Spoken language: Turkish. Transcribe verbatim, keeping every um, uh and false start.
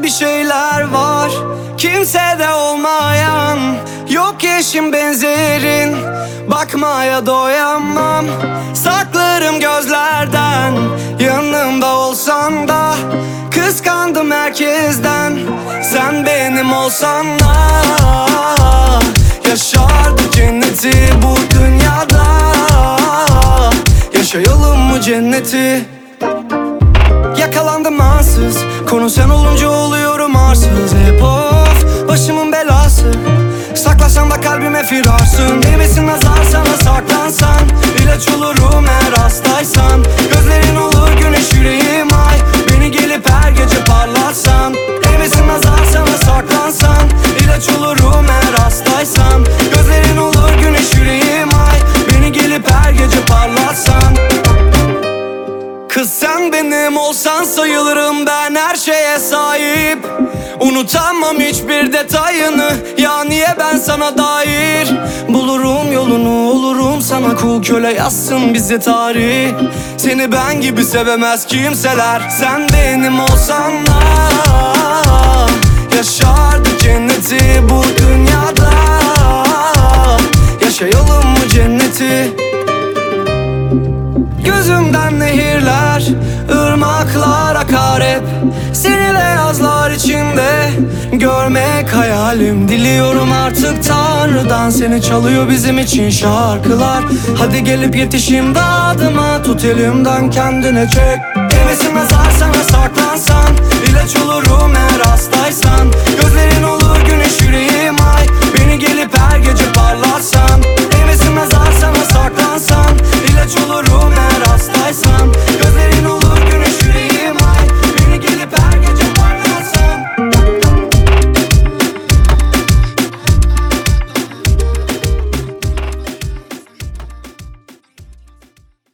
bir şeyler var kimsede olmayan. Yok eşin benzerin, bakmaya doyamam. Saklarım gözlerden, yanımda olsan da. Kıskandım herkesten, sen benim olsan da. Yaşardık cenneti bu dünyada. Yaşayalım mı cenneti? Yakalandım ansız, konu sen olunca oluyorum arsız. Hep of, başımın belası. Saklasam da kalbime firarsın. Değmesin nazar sana saklansan. İlaç olurum eğer hastaysan. Gözlerin olur güneş yüreğim ay. Beni gelip her gece parlatsan. Değmesin nazar sana saklansan. İlaç olurum eğer hastaysan. Gözlerin olur güneş yüreğim ay. Beni gelip her gece parlatsan. Kız sen benim olsan sayılırım ben her şeye sahip. Unutamam hiçbir detayını, ya niye ben sana dair. Bulurum yolunu, olurum sana kul köle, yazsın bize tarih. Seni ben gibi sevemez kimseler. Sen benim olsan da yaşardık cenneti bu dünyada. Yaşayalım mı cenneti? Gözümden nehirler, ırmaklar akar hep. Seni beyazlar içinde görmek hayalim. Diliyorum artık Tanrı'dan, seni çalıyor bizim için şarkılar. Hadi gelip yetiş imdadıma, tut elimden kendine çek. Değmesin nazar sana saklansan. İlaç olurum eğer hastaysan. Gözlerin olur güneş yüreğim ay. Beni gelip her gece parlatsan. Değmesin nazar sana saklansan. İlaç olurum